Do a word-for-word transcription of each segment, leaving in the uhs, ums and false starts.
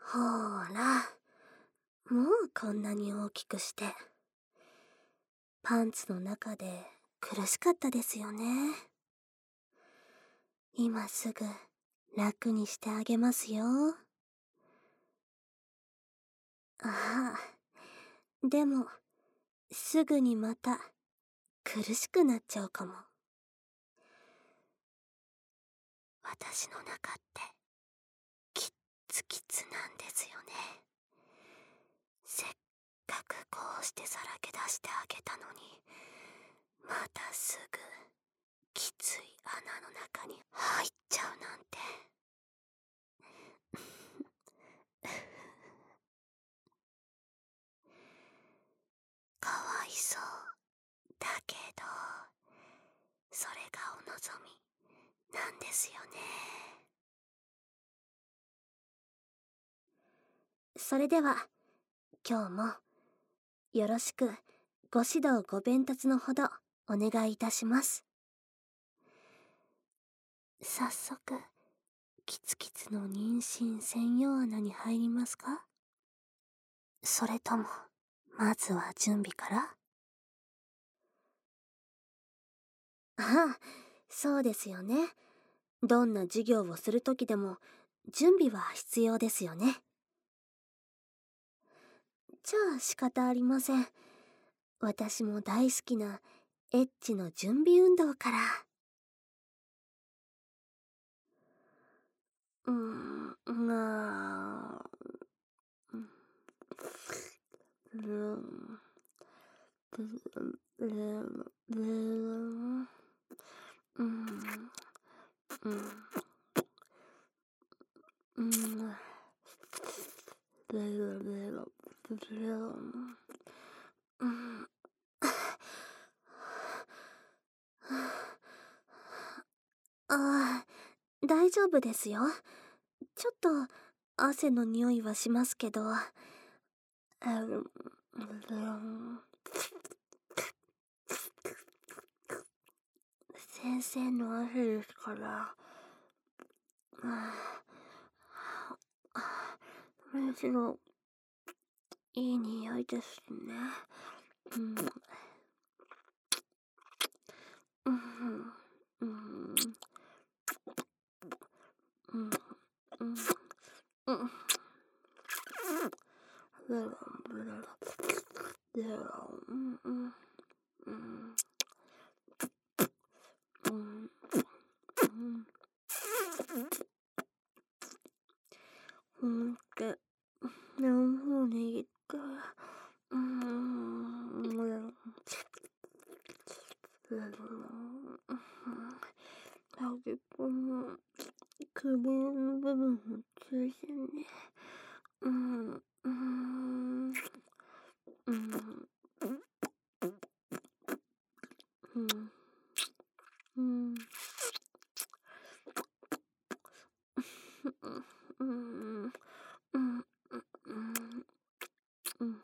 ほーら、もうこんなに大きくして。パンツの中で苦しかったですよね。今すぐ楽にしてあげますよ。ああ、でも、すぐにまた苦しくなっちゃうかも。私の中ってキッツキツなんですよね。せっかくこうしてさらけ出してあげたのに、またすぐきつい穴の中に入っちゃうなんて。かわいそうだけど、それがお望みなんですよね。それでは今日もよろしくご指導ご鞭達のほどお願いいたします。早速キツキツの妊娠専用穴に入りますか？それともまずは準備から？ああ、そうですよね。どんな授業をするときでも準備は必要ですよね。じゃあ仕方ありません。私も大好きなエッチの準備運動から。うーん、まあ、うん、うん、うん、うん、うん、うん、ああ、大丈夫ですよ。ちょっと汗の匂いはしますけど。先生の汗ですから。むしろいい匂いですね。うん。うん。うん。うん。うん。うん。ブラブラブラうんうんうんうんうんうんって何分握ったうんブラブラ先っぽの首の部分を中心にうんうんうんうんうんうんうんうん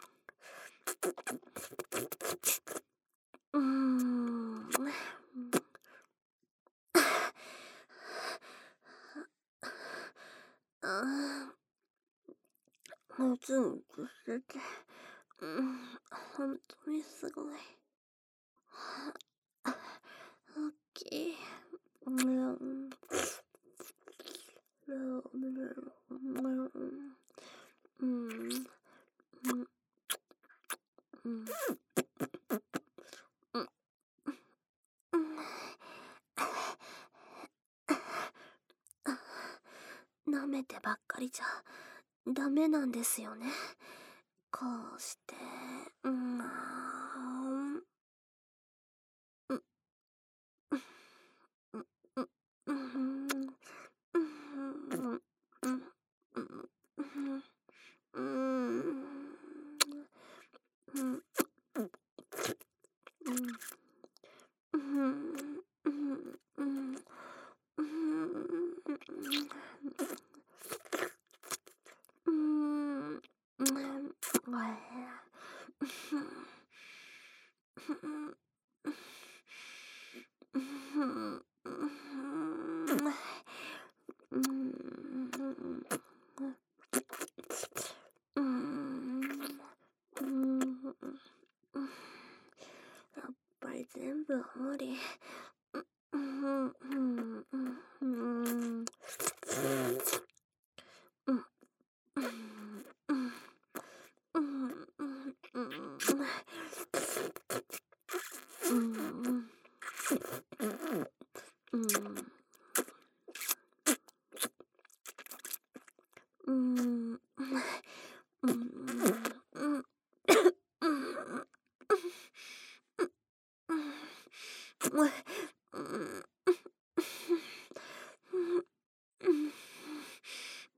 うん。ああ、もつもつしてて、うん、本当にすごい。大きい。うん。うん。うん。舐めてばっかりじゃダメなんですよね。こうして、うん、うんうんうんうんうんうん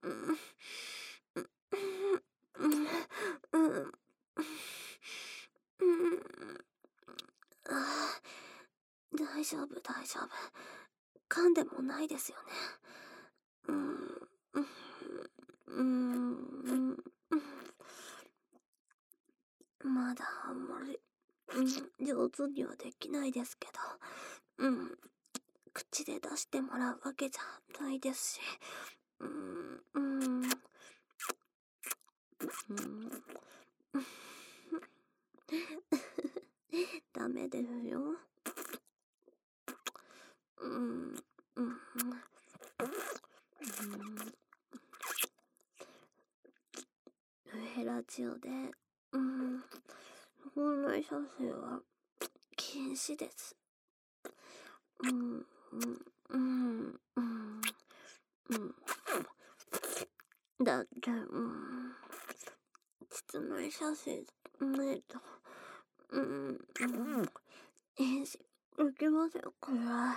大丈夫大丈夫。噛んでもないですよね。うーん、うーん、まだあんまり、うん、上手にはできないですけど、うん、口で出してもらうわけじゃないですし、うーん、うーん、うーん、ダメですよ。うん、うん、フェラチオで、うん、本来射精は禁止です。うん、うん、うん、うん、うん。だって、うん、室内射精ないと、うん、うん、変身できませんから、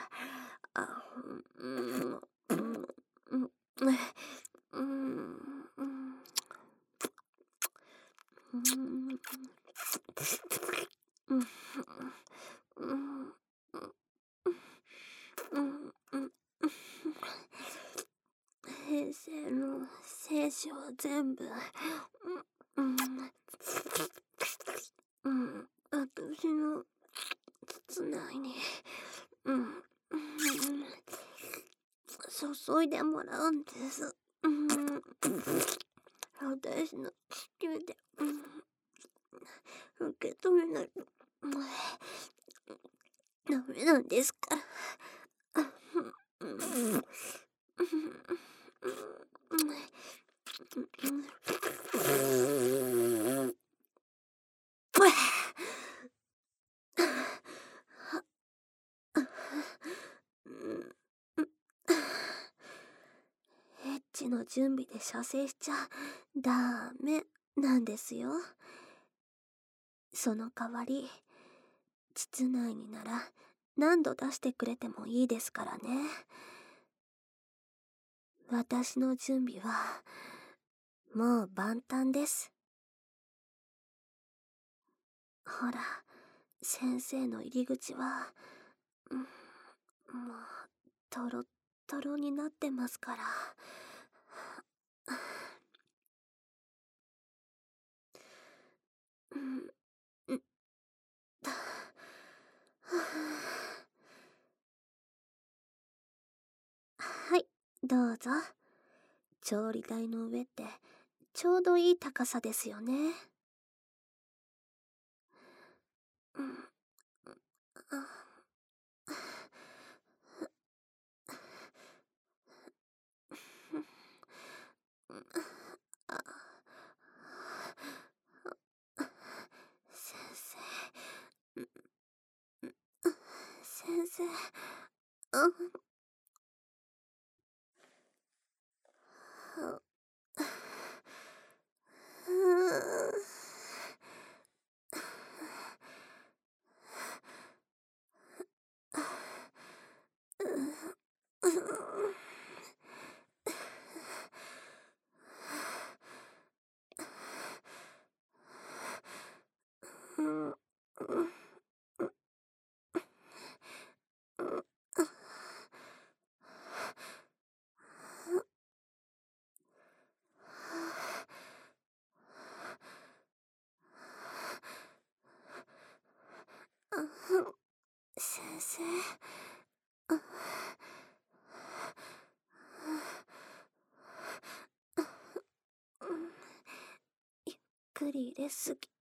あ、うん、うん、うん、うん、うん、うん、うん、うん、うん、うん、平成の精子は全部、うん、うん、私の筒内に、うん、うん、注いでもらうんです。うん、私の子宮で、うん、受け止めないと、ダメなんですから。うん、うん、エッチの準備で射精しちゃダメなんですよ。その代わり、膣内になら何度出してくれてもいいですからね。私の準備はもう万端です。ほら、先生の入り口は、うん、もうトロットロになってますから。うん、うん、はい、どうぞ。調理台の上ってちょうどいい高さですよね。うん、あ、あ、先生、先生、あ、うん、先生、ゆっくり入れすぎ。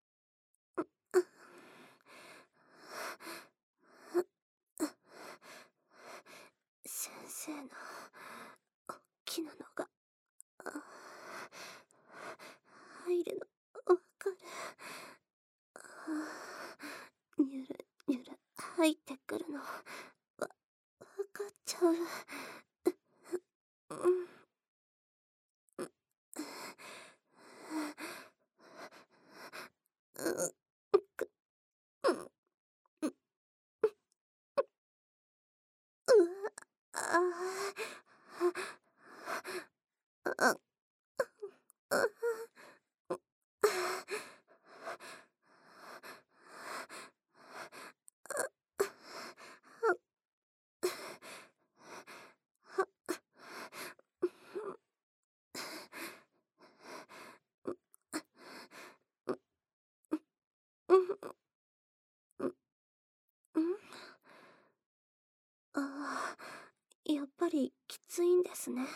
先生のおっきなのが入るのわかる。ゆるゆる入ってくるのわわかっちゃう。うん、うん、うわああ。 ですね。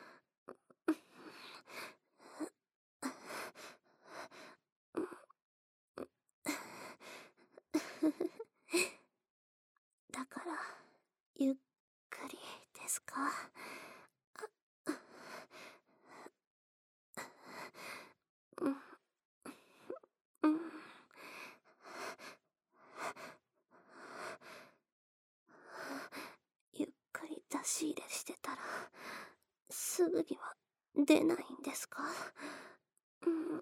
だからゆっくりですか？うん、うん、ゆっくり出し入れしてたらすぐには出ないんですか？うん、うん、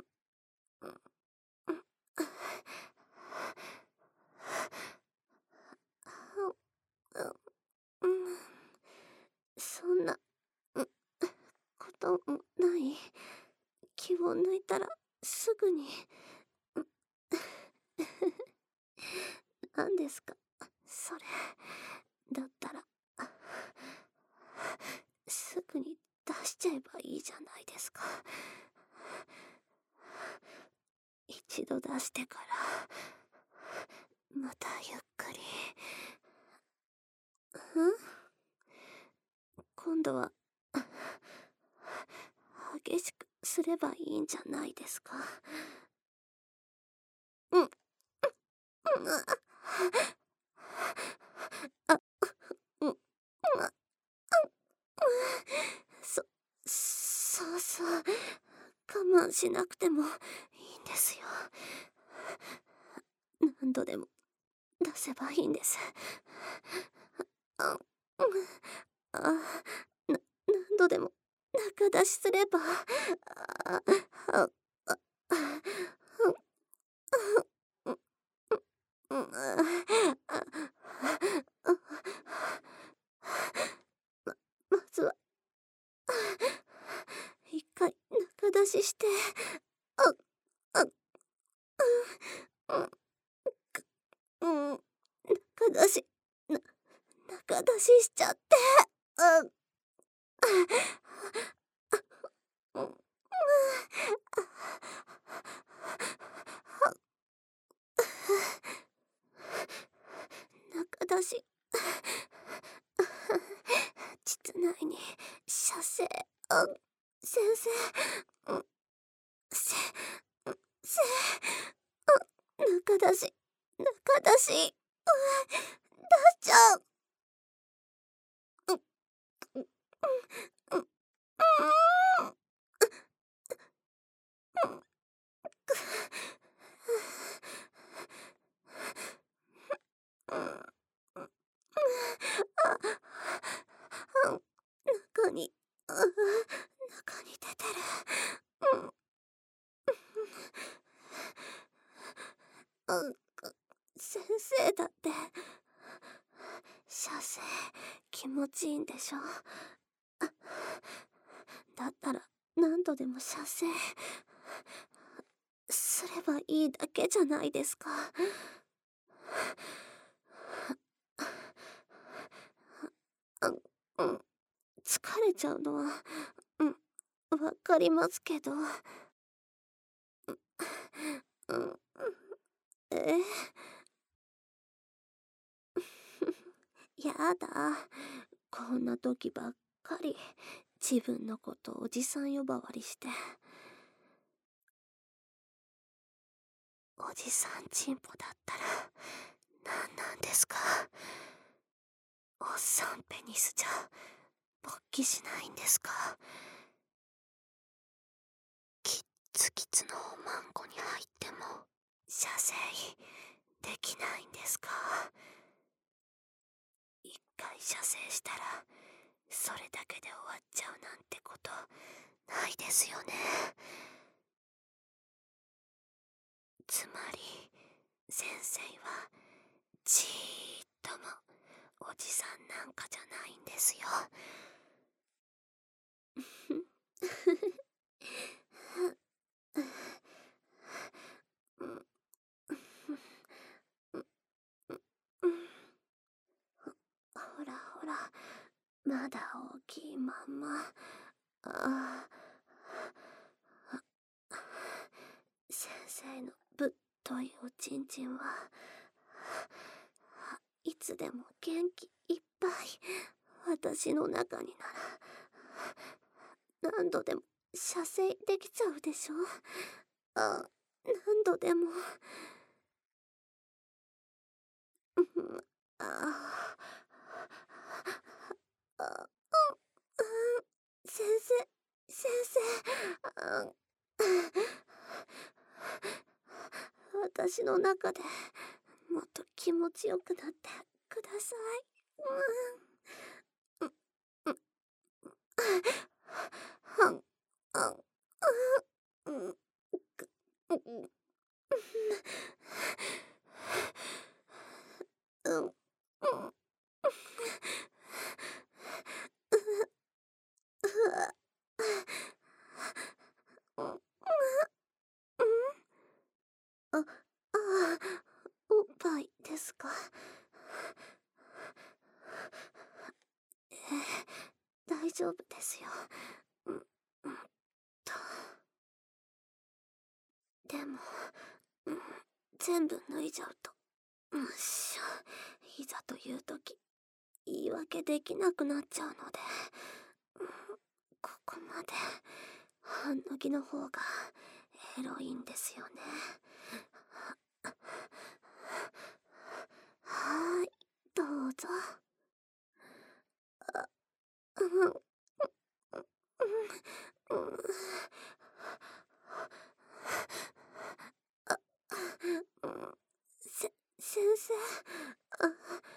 うん、そんな、うん、こともない。気を抜いたらすぐに。何ですかそれ。だったらすぐに出しちゃえばいいじゃないですか。一度出してからまたゆっくり。ん今度は激しくすればいいんじゃないですか。うん、うん、あ、うん、うん、そ、そうそう、我慢しなくてもいいんですよ。何度でも出せばいいんです。あ、うん、あ、な、何度でも中出しすれば。あ、あ、あ、うん、うん、あ、ま、まずは一回中出しして。あ、あ、うん、うん、中出し、な、中出ししちゃって。あ、うん、中出し。膣内に射精。あ、先生。うん、せ、うん、せ、中出し、中出し。うわ、出しちゃう。うん、うん、うん、うん、うん、うん、うん、あ、うん、中に、あ、中に出てる。うん、うん、先生だって射精気持ちいいんでしょ？だったら何度でも射精すればいいだけじゃないですか。うん、うん、疲れちゃうのは、うん、わかりますけど。うん、えやだ。こんな時ばっかり自分のことおじさん呼ばわりして。おじさんチンポだったら何なんですか？おっさんペニスじゃ勃起しないんですか？キッツキツのおまんこに入っても射精できないんですか？一回射精したらそれだけで終わっちゃうなんてことないですよね。つまり先生はちーっともおじさんなんかじゃないんですよ。ほらほら、まだ大きいまんま。ああ、先生のぶっといおちんちんはいつでも元気いっぱい私の中になら何度でも射精できちゃうでしょ。あ、何度でも。うん、ああ、あ、うん、先生、先生、あ、私の中でもっと気持ちよくなってください。うん、うん、はん、あん、うん、うん、うん、うん、うん、あ、ああ、おっぱいですか。ええ、大丈夫ですよ。うん、うんと。でも、うん、全部脱いじゃうと、うん、しょ、いざという時、言い訳できなくなっちゃうので、うん、ここまで、半脱ぎの方がエロいんですよね。はーい、どうぞ。あ、うん、うん、うん、うん、あ、うん、せ、先生、あ、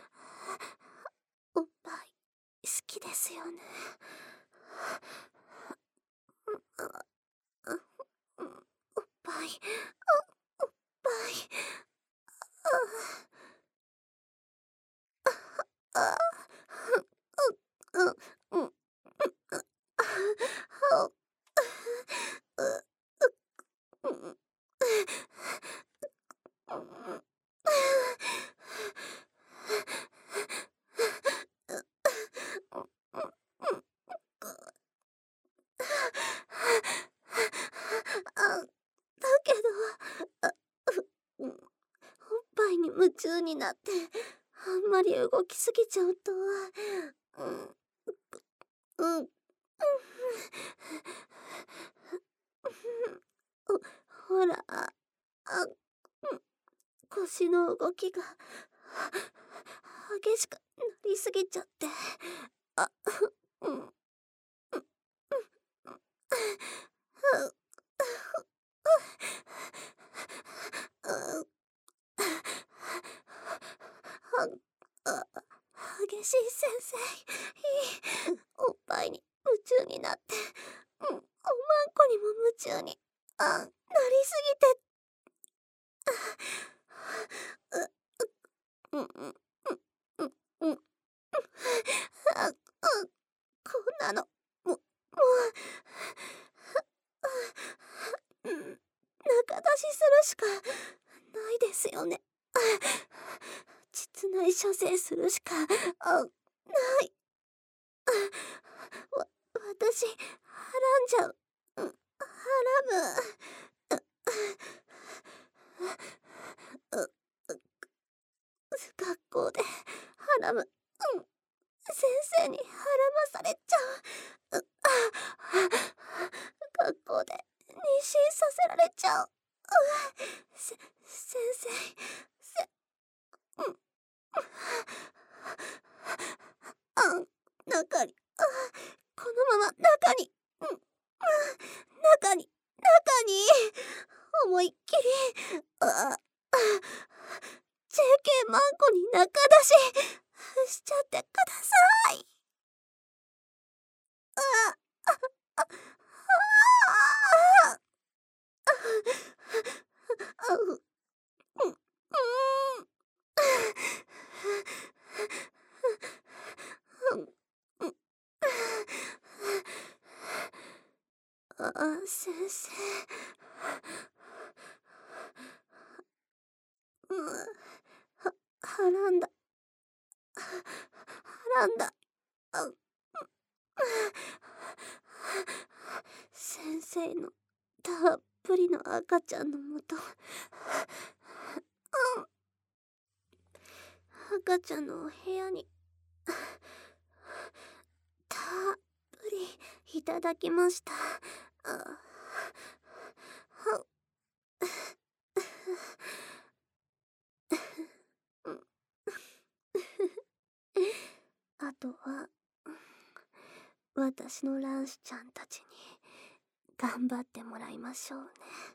おっぱい好きですよね。あ、あ、うん、おっぱい、あ、おっぱい、あ、あ、うん、うん、うん、うん、あ、う、う、うん、うん、あ、だけど、あ、う、うん、おっぱいに夢中になって、あんまり動きすぎちゃうと、うん、うん、うん、ほら、あ、うん、腰の動きが激しくなりすぎちゃって、あ、うん、うん、うん、うん、あ、激しい先生、いい、おっぱいに夢中になって、うん、おまんこにも夢中に、あ、なりすぎて、う、うん、うん、うん、うん、あ、うん、こんなの、も、もう、うん、仲出しするしかないですよね。実内射精するしか、あ、ない。わ、私、はらんじゃう。うん、はらむ。う、う、学校で、はらむ。うん、先生にはらまされちゃう。う、学校で妊娠させられちゃう。う、せ、先生、せ、うん、あん、中に、あ、このまま中に、うん、中に、中に、思いっきり、あ、ジェーケー マンコに中出ししちゃってください。あ、あ、あ、あ、あ、う、うん、うん、うん、うん、あ、先生、うん、は、はらんだ、はらんだ、あ、うん、先生のたっぷりの赤ちゃんのもと、うん、赤ちゃんのお部屋にたっぷりいただきました。あはあとは私の卵子ちゃんたちに頑張ってもらいましょうね。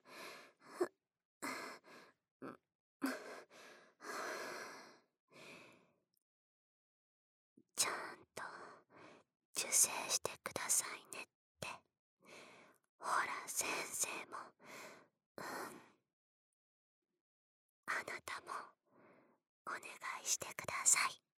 ちゃんと受精してくださいねって。ほら先生も、うん、あなたもお願いしてください。